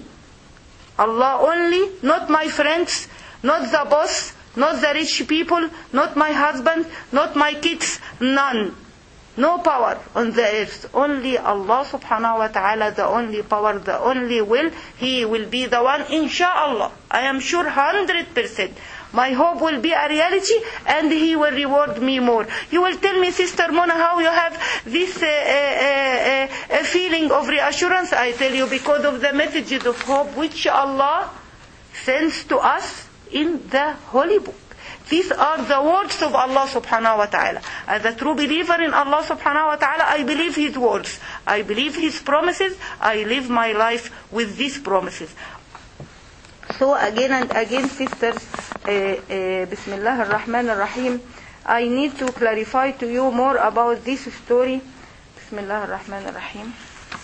Allah only, not my friends, not the boss, not the rich people, not my husband, not my kids, none. No power on the earth. Only Allah subhanahu wa ta'ala, the only power, the only will. He will be the one, inshallah. I am sure 100%. My hope will be a reality and He will reward me more. You will tell me, Sister Mona, how you have this feeling of reassurance? I tell you, because of the messages of hope which Allah sends to us in the Holy Book. These are the words of Allah subhanahu wa ta'ala. As a true believer in Allah subhanahu wa ta'ala, I believe His words. I believe His promises. I live my life with these promises. So again and again, sisters, Bismillah ar-Rahman ar-Rahim, I need to clarify to you more about this story. Bismillah ar-Rahman ar-Rahim.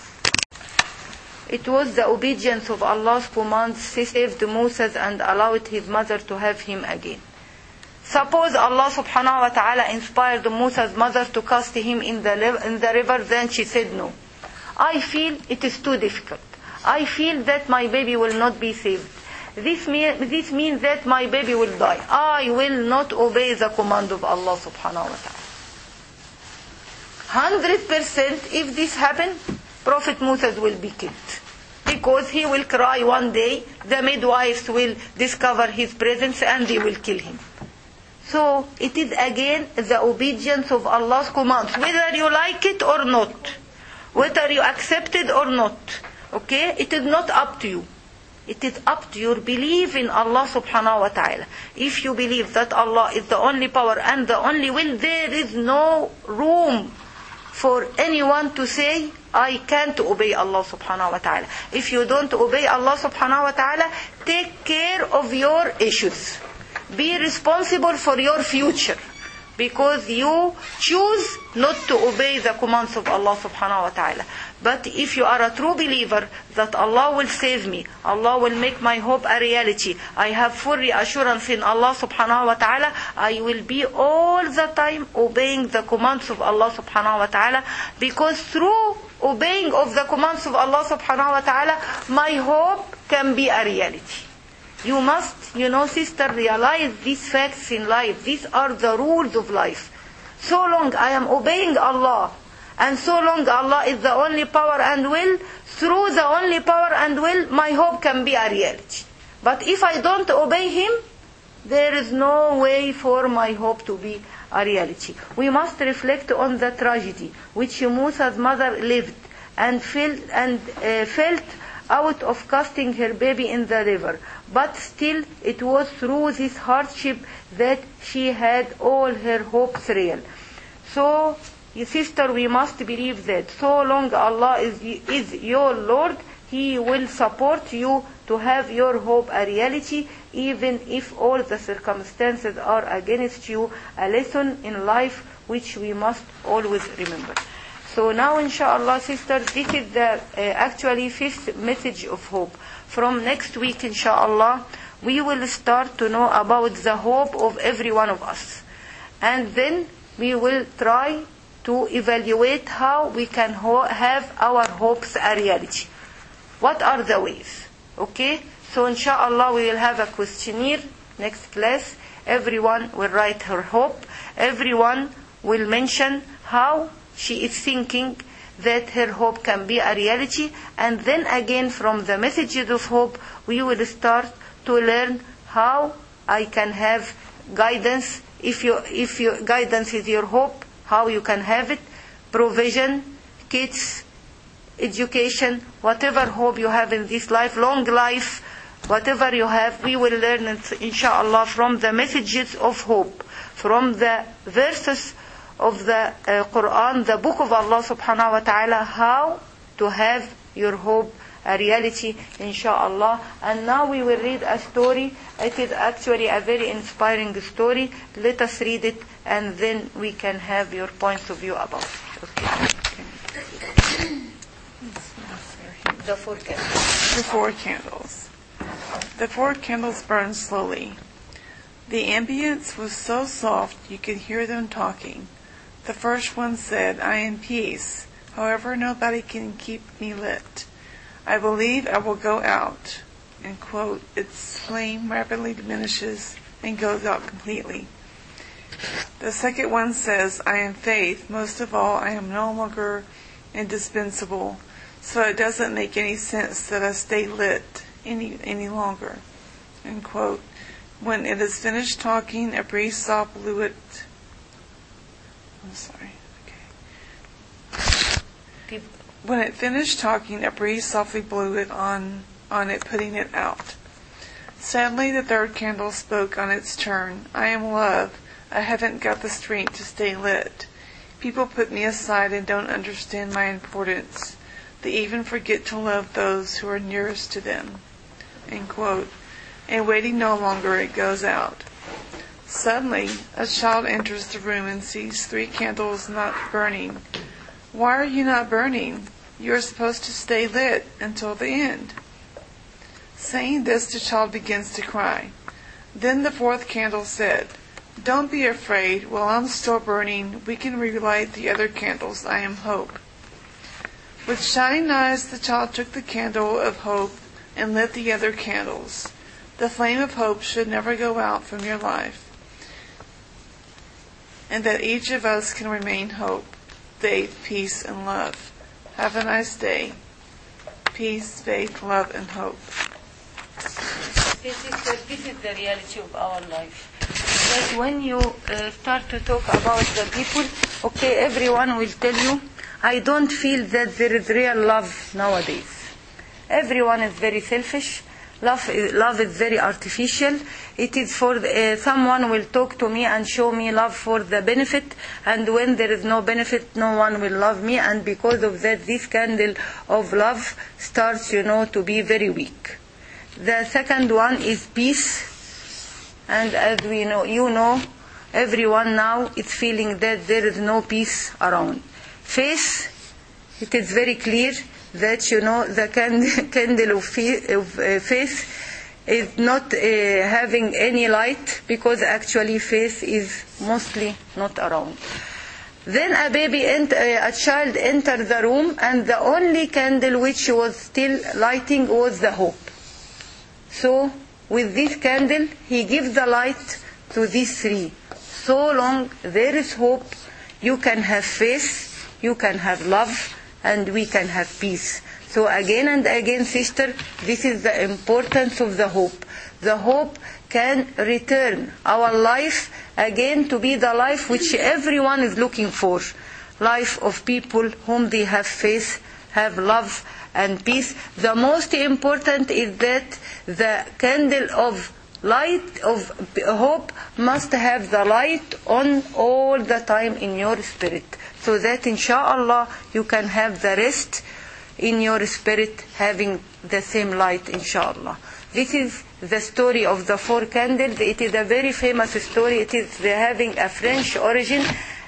It was the obedience of Allah's commands saved Moses and allowed his mother to have him again. Suppose Allah subhanahu wa ta'ala inspired Moses' mother to cast him in the river, then she said no. I feel it is too difficult. I feel that my baby will not be saved. This means that my baby will die. I will not obey the command of Allah subhanahu wa ta'ala. 100% if this happens, Prophet Moses will be killed. Because he will cry one day, the midwives will discover his presence and they will kill him. So it is again the obedience of Allah's commands, whether you like it or not, whether you accept it or not. Okay? It is not up to you. It is up to your belief in Allah subhanahu wa ta'ala. If you believe that Allah is the only power and the only will, there is no room for anyone to say, I can't obey Allah subhanahu wa ta'ala. If you don't obey Allah subhanahu wa ta'ala, take care of your issues. Be responsible for your future. Because you choose not to obey the commands of Allah subhanahu wa ta'ala. But if you are a true believer that Allah will save me, Allah will make my hope a reality, I have full reassurance in Allah subhanahu wa ta'ala, I will be all the time obeying the commands of Allah subhanahu wa ta'ala, because through obeying of the commands of Allah subhanahu wa ta'ala, my hope can be a reality. You must, sister, realize these facts in life. These are the rules of life. So long I am obeying Allah, and so long Allah is the only power and will, through the only power and will, my hope can be a reality. But if I don't obey Him, there is no way for my hope to be a reality. We must reflect on the tragedy which Musa's mother lived and felt out of casting her baby in the river. But still, it was through this hardship that she had all her hopes real. So, sister, we must believe that so long Allah is your Lord, He will support you to have your hope a reality, even if all the circumstances are against you. A lesson in life which we must always remember. So now, inshallah, sisters, this is the actually fifth message of hope. From next week, inshallah, we will start to know about the hope of every one of us. And then we will try to evaluate how we can have our hopes a reality. What are the ways? Okay? So, inshallah, we will have a questionnaire next class. Everyone will write her hope. Everyone will mention how she is thinking that her hope can be a reality, and then again from the messages of hope we will start to learn how I can have guidance. If your guidance is your hope, how you can have it, provision, kids, education, whatever hope you have in this life, long life, whatever you have, we will learn it, inshallah, from the messages of hope, from the verses of the Quran, the book of Allah subhanahu wa ta'ala, how to have your hope a reality, inshallah. And now we will read a story. It is actually a very inspiring story. Let us read it, and then we can have your points of view about it. Okay. The four candles. The four candles. The four candles burned slowly. The ambience was so soft you could hear them talking. The first one said, I am peace. However, nobody can keep me lit. I believe I will go out. And quote, its flame rapidly diminishes and goes out completely. The second one says, I am faith. Most of all, I am no longer indispensable. So it doesn't make any sense that I stay lit any longer. End quote. When it is finished talking, a brief sob blew it. I'm sorry. Okay. People, When it finished talking, a breeze softly blew it on it, putting it out. Suddenly the third candle spoke on its turn. I am love. I haven't got the strength to stay lit. People put me aside and don't understand my importance. They even forget to love those who are nearest to them. End quote. And waiting no longer, it goes out. Suddenly, a child enters the room and sees 3 candles not burning. Why are you not burning? You are supposed to stay lit until the end. Saying this, the child begins to cry. Then the 4th candle said, Don't be afraid. While I'm still burning, we can relight the other candles. I am hope. With shining eyes, the child took the candle of hope and lit the other candles. The flame of hope should never go out from your life, and that each of us can remain hope, faith, peace, and love. Have a nice day. Peace, faith, love, and hope. this is the reality of our life. That when you start to talk about the people, okay, everyone will tell you, I don't feel that there is real love nowadays. Everyone is very selfish. Love is very artificial. It is for someone will talk to me and show me love for the benefit, and when there is no benefit, no one will love me, and because of that, this candle of love starts, to be very weak. The second one is peace, and as we know, everyone now is feeling that there is no peace around. Faith, it is very clear that the candle of faith is not having any light, because actually faith is mostly not around. Then a child entered the room, and the only candle which was still lighting was the hope. So with this candle he gives the light to these 3. So long there is hope, you can have faith, you can have love, and we can have peace. So again and again, sister, this is the importance of the hope. The hope can return our life again to be the life which everyone is looking for. Life of people whom they have faith, have love and peace. The most important is that the candle of light of hope must have the light on all the time in your spirit, so that inshallah you can have the rest in your spirit having the same light, inshallah. This is the story of the 4 candles. It is a very famous story. It is having a French origin,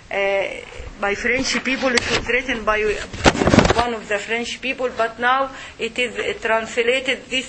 by French people. It was written by one of the French people, but now it is translated, this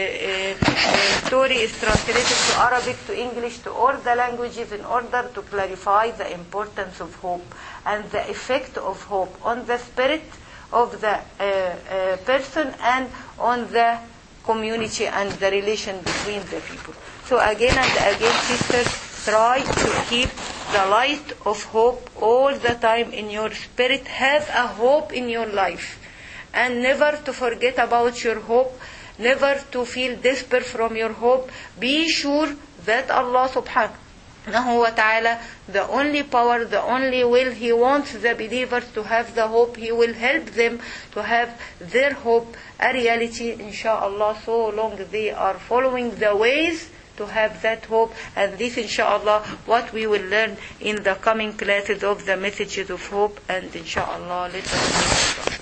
story is translated to Arabic, to English, to all the languages, in order to clarify the importance of hope and the effect of hope on the spirit of the person and on the community and the relation between the people. So again and again, sisters, try to keep the light of hope all the time in your spirit. Have a hope in your life, and never to forget about your hope, never to feel despair from your hope. Be sure that Allah subhanahu wa ta'ala, the only power, the only will, He wants the believers to have the hope. He will help them to have their hope a reality, inshallah, so long they are following the ways to have that hope. And this, inshallah, what we will learn in the coming classes of the messages of hope. And inshallah, let us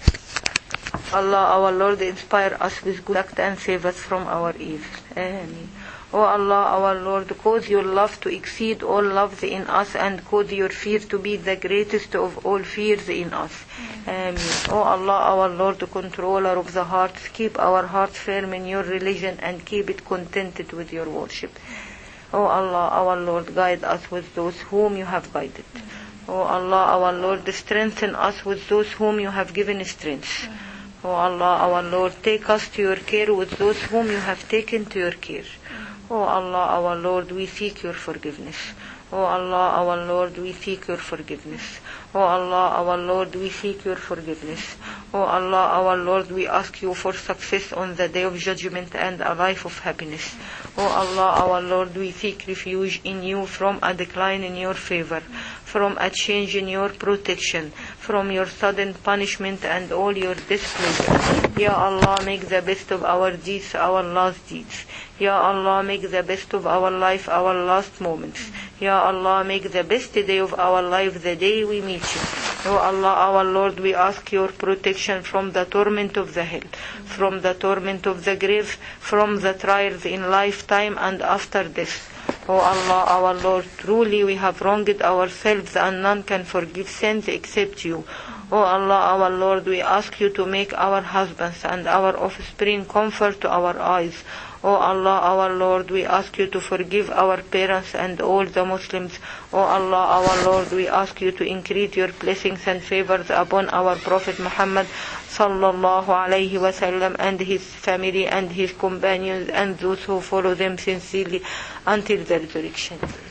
Allah, our Lord, inspire us with good luck and save us from our evil. Ameen. O Allah, our Lord, cause your love to exceed all loves in us, and cause your fear to be the greatest of all fears in us. Ameen. O Allah, our Lord, controller of the hearts, keep our hearts firm in your religion and keep it contented with your worship. O Allah, our Lord, guide us with those whom you have guided. O Allah, our Lord, strengthen us with those whom you have given strength. O Allah, our Lord, take us to your care with those whom you have taken to your care. O Allah, our Lord, we seek your forgiveness. O Allah, our Lord, we seek your forgiveness. O Allah, our Lord, we seek your forgiveness. O Allah, our Lord, we ask you for success on the day of judgment and a life of happiness. O Allah, our Lord, we seek refuge in you from a decline in your favor, from a change in your protection, from your sudden punishment and all your displeasure. Ya Allah, make the best of our deeds our last deeds. Ya Allah, make the best of our life our last moments. Ya Allah, make the best day of our life the day we meet you. O Allah, our Lord, we ask your protection from the torment of the hell, from the torment of the grave, from the trials in lifetime and after death. O Allah, our Lord, truly we have wronged ourselves and none can forgive sins except you. O Allah, our Lord, we ask you to make our husbands and our offspring comfort to our eyes. O Allah, our Lord, we ask you to forgive our parents and all the Muslims. O Allah, our Lord, we ask you to increase your blessings and favors upon our Prophet Muhammad sallallahu alayhi wasallam and his family and his companions and those who follow them sincerely until the resurrection.